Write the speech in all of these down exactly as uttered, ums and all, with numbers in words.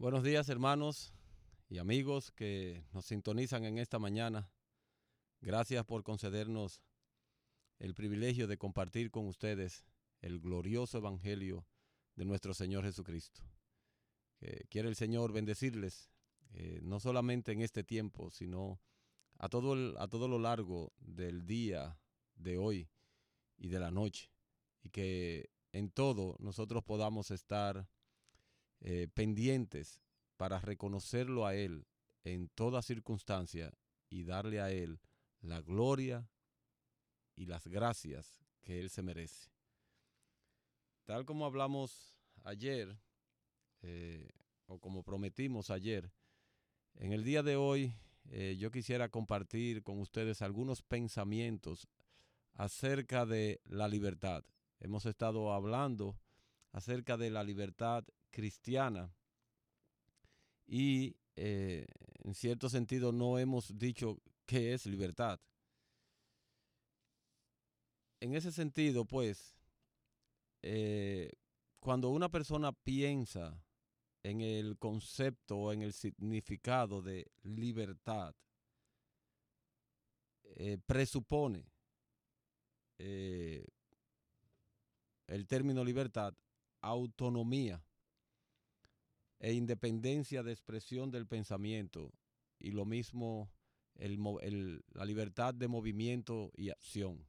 Buenos días, hermanos y amigos que nos sintonizan en esta mañana. Gracias por concedernos el privilegio de compartir con ustedes el glorioso evangelio de nuestro Señor Jesucristo. Que quiere el Señor bendecirles, eh, no solamente en este tiempo, sino a todo, el, a todo lo largo del día de hoy y de la noche. Y que en todo nosotros podamos estar eh, pendientes para reconocerlo a Él en toda circunstancia y darle a Él la gloria y las gracias que Él se merece. Tal como hablamos ayer, eh, o como prometimos ayer, en el día de hoy eh, yo quisiera compartir con ustedes algunos pensamientos acerca de la libertad. Hemos estado hablando acerca de la libertad cristiana y eh, en cierto sentido no hemos dicho qué es libertad. En ese sentido, pues, eh, cuando una persona piensa en el concepto o en el significado de libertad, eh, presupone eh, el término libertad, autonomía e independencia de expresión del pensamiento, y lo mismo el, el, la libertad de movimiento y acción.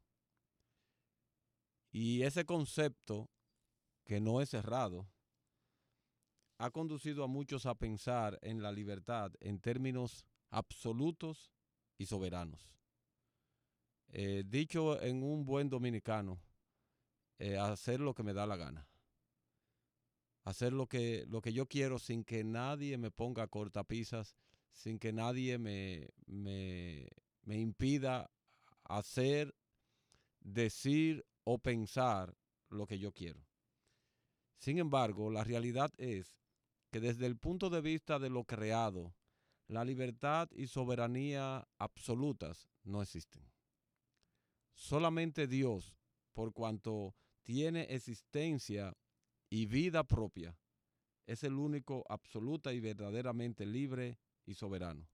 Y ese concepto, que no es cerrado, ha conducido a muchos a pensar en la libertad en términos absolutos y soberanos. Eh, dicho en un buen dominicano, eh, hacer lo que me da la gana. Hacer lo que, lo que yo quiero sin que nadie me ponga cortapisas, sin que nadie me, me, me impida hacer, decir o pensar lo que yo quiero. Sin embargo, la realidad es que desde el punto de vista de lo creado, la libertad y soberanía absolutas no existen. Solamente Dios, por cuanto tiene existencia y vida propia, es el único absoluta y verdaderamente libre y soberano.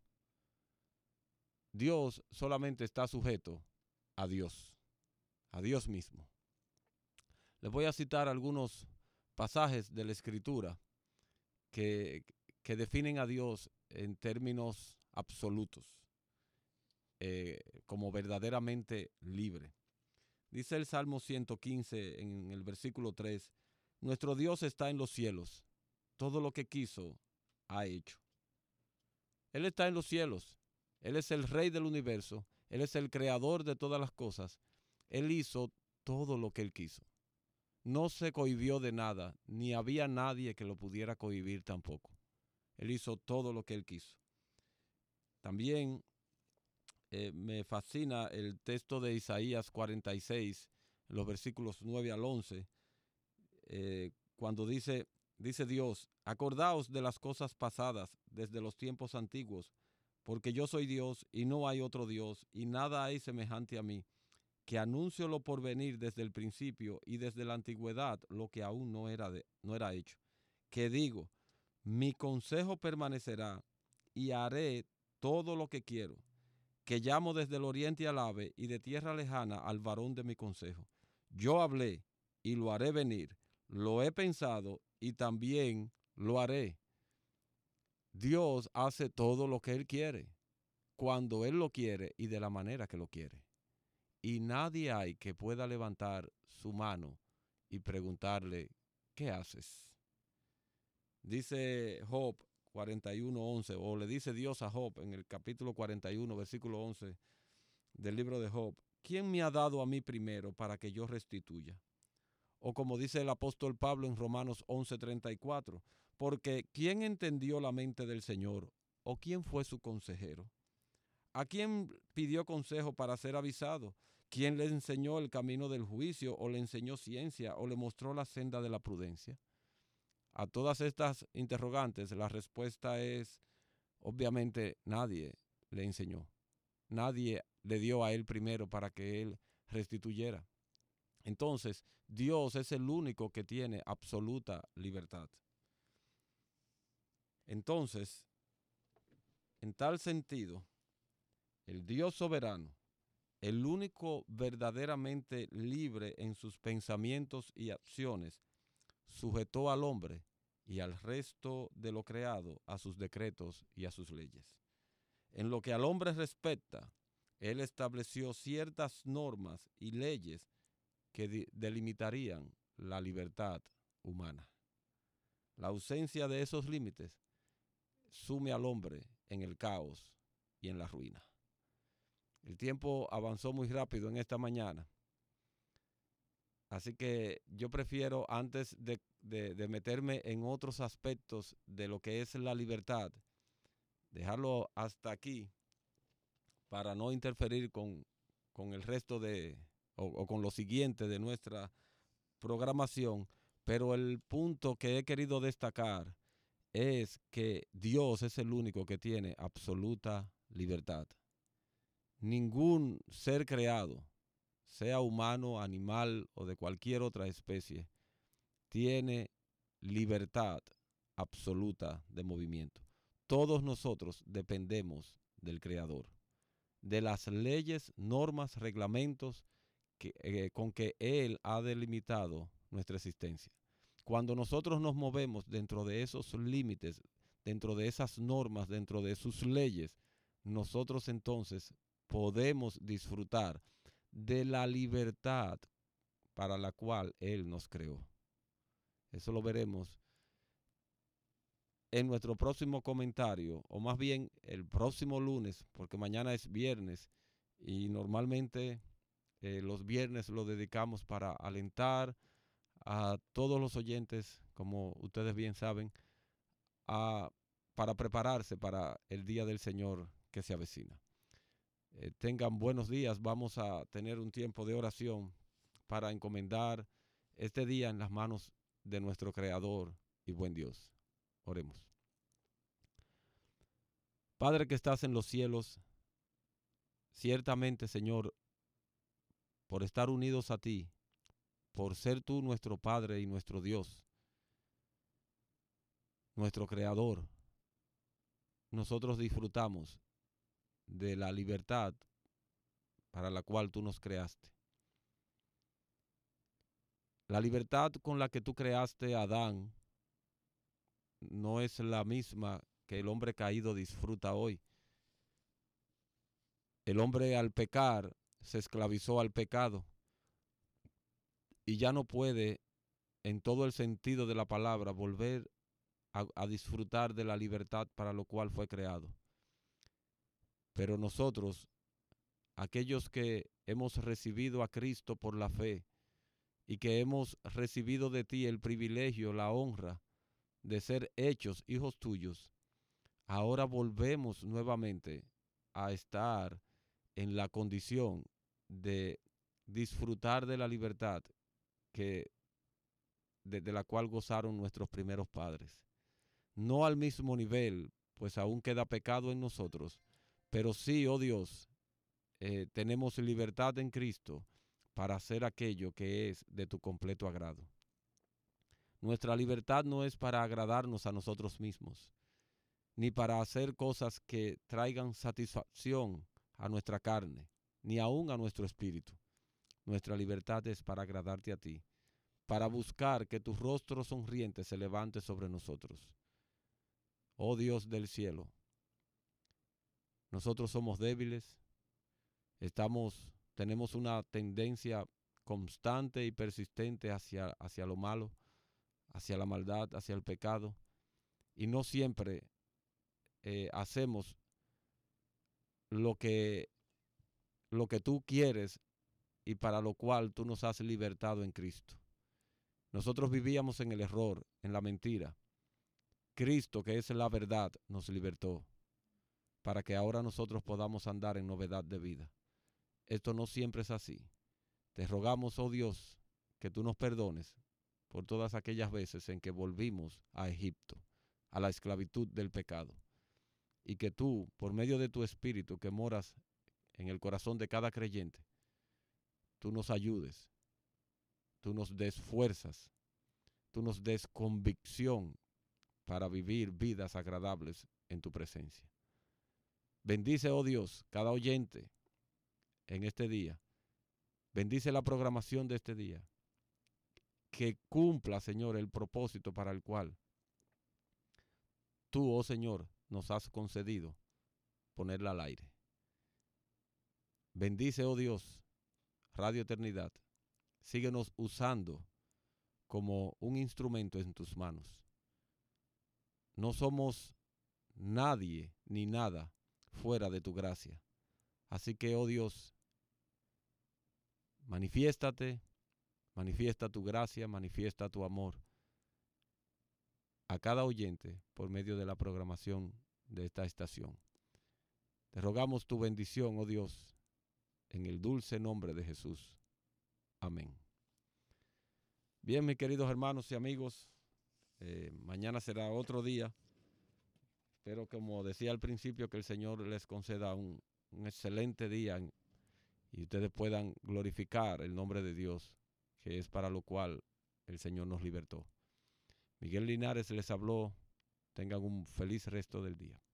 Dios solamente está sujeto a Dios, a Dios mismo. Les voy a citar algunos pasajes de la Escritura que, que definen a Dios en términos absolutos, eh, como verdaderamente libre. Dice el Salmo ciento quince en el versículo tres, nuestro Dios está en los cielos, todo lo que quiso ha hecho. Él está en los cielos, Él es el Rey del universo, Él es el creador de todas las cosas, Él hizo todo lo que Él quiso. No se cohibió de nada, ni había nadie que lo pudiera cohibir tampoco. Él hizo todo lo que Él quiso. También eh, me fascina el texto de Isaías cuarenta y seis, los versículos nueve al once, eh, cuando dice, dice Dios, acordaos de las cosas pasadas desde los tiempos antiguos, porque yo soy Dios y no hay otro Dios, y nada hay semejante a mí, que anuncio lo por venir desde el principio y desde la antigüedad lo que aún no era, de, no era hecho. Que digo, mi consejo permanecerá y haré todo lo que quiero, que llamo desde el oriente al ave y de tierra lejana al varón de mi consejo. Yo hablé y lo haré venir, lo he pensado y también lo haré. Dios hace todo lo que Él quiere, cuando Él lo quiere y de la manera que lo quiere. Y nadie hay que pueda levantar su mano y preguntarle, ¿qué haces? Dice Job cuarenta y uno, once, o le dice Dios a Job en el capítulo cuarenta y uno, versículo once del libro de Job, ¿quién me ha dado a mí primero para que yo restituya? O como dice el apóstol Pablo en Romanos once, treinta y cuatro, porque ¿quién entendió la mente del Señor? ¿O quién fue su consejero? ¿A quién pidió consejo para ser avisado? ¿Quién le enseñó el camino del juicio, o le enseñó ciencia, o le mostró la senda de la prudencia? A todas estas interrogantes, la respuesta es, obviamente, nadie le enseñó. Nadie le dio a él primero para que él restituyera. Entonces, Dios es el único que tiene absoluta libertad. Entonces, en tal sentido, el Dios soberano, el único verdaderamente libre en sus pensamientos y acciones, sujetó al hombre y al resto de lo creado a sus decretos y a sus leyes. En lo que al hombre respecta, él estableció ciertas normas y leyes que de- delimitarían la libertad humana. La ausencia de esos límites sume al hombre en el caos y en la ruina. El tiempo avanzó muy rápido en esta mañana, así que yo prefiero, antes de, de, de meterme en otros aspectos de lo que es la libertad, dejarlo hasta aquí para no interferir con, con el resto de, o, o con lo siguiente de nuestra programación. Pero el punto que he querido destacar es que Dios es el único que tiene absoluta libertad. Ningún ser creado, sea humano, animal o de cualquier otra especie, tiene libertad absoluta de movimiento. Todos nosotros dependemos del Creador, de las leyes, normas, reglamentos que, eh, con que Él ha delimitado nuestra existencia. Cuando nosotros nos movemos dentro de esos límites, dentro de esas normas, dentro de sus leyes, nosotros entonces podemos disfrutar de la libertad para la cual Él nos creó. Eso lo veremos en nuestro próximo comentario, o más bien el próximo lunes, porque mañana es viernes y normalmente eh, los viernes lo dedicamos para alentar a todos los oyentes, como ustedes bien saben, a, para prepararse para el día del Señor que se avecina. Eh, tengan buenos días. Vamos a tener un tiempo de oración para encomendar este día en las manos de nuestro Creador y buen Dios. Oremos. Padre que estás en los cielos, ciertamente, Señor, por estar unidos a ti, por ser tú nuestro Padre y nuestro Dios, nuestro Creador, nosotros disfrutamos de la libertad para la cual tú nos creaste. La libertad con la que tú creaste a Adán no es la misma que el hombre caído disfruta hoy. El hombre al pecar se esclavizó al pecado y ya no puede, en todo el sentido de la palabra, volver a, a disfrutar de la libertad para lo cual fue creado. Pero nosotros, aquellos que hemos recibido a Cristo por la fe y que hemos recibido de ti el privilegio, la honra de ser hechos hijos tuyos, ahora volvemos nuevamente a estar en la condición de disfrutar de la libertad que, de, de la cual gozaron nuestros primeros padres. No al mismo nivel, pues aún queda pecado en nosotros, pero sí, oh Dios, eh, tenemos libertad en Cristo para hacer aquello que es de tu completo agrado. Nuestra libertad no es para agradarnos a nosotros mismos, ni para hacer cosas que traigan satisfacción a nuestra carne, ni aún a nuestro espíritu. Nuestra libertad es para agradarte a ti, para buscar que tu rostro sonriente se levante sobre nosotros. Oh Dios del cielo, nosotros somos débiles, estamos, tenemos una tendencia constante y persistente hacia, hacia lo malo, hacia la maldad, hacia el pecado, y no siempre eh, hacemos lo que, lo que tú quieres y para lo cual tú nos has libertado en Cristo. Nosotros vivíamos en el error, en la mentira. Cristo, que es la verdad, nos libertó para que ahora nosotros podamos andar en novedad de vida. Esto no siempre es así. Te rogamos, oh Dios, que tú nos perdones por todas aquellas veces en que volvimos a Egipto, a la esclavitud del pecado, y que tú, por medio de tu Espíritu que moras en el corazón de cada creyente, tú nos ayudes, tú nos des fuerzas, tú nos des convicción para vivir vidas agradables en tu presencia. Bendice, oh Dios, cada oyente en este día. Bendice la programación de este día. Que cumpla, Señor, el propósito para el cual tú, oh Señor, nos has concedido ponerla al aire. Bendice, oh Dios, Radio Eternidad. Síguenos usando como un instrumento en tus manos. No somos nadie ni nada fuera de tu gracia. Así que, oh Dios, manifiéstate, manifiesta tu gracia, manifiesta tu amor a cada oyente por medio de la programación de esta estación. Te rogamos tu bendición, oh Dios, en el dulce nombre de Jesús. Amén. Bien, mis queridos hermanos y amigos, eh, mañana será otro día. Espero, como decía al principio, que el Señor les conceda un, un excelente día y ustedes puedan glorificar el nombre de Dios, que es para lo cual el Señor nos libertó. Miguel Linares les habló. Tengan un feliz resto del día.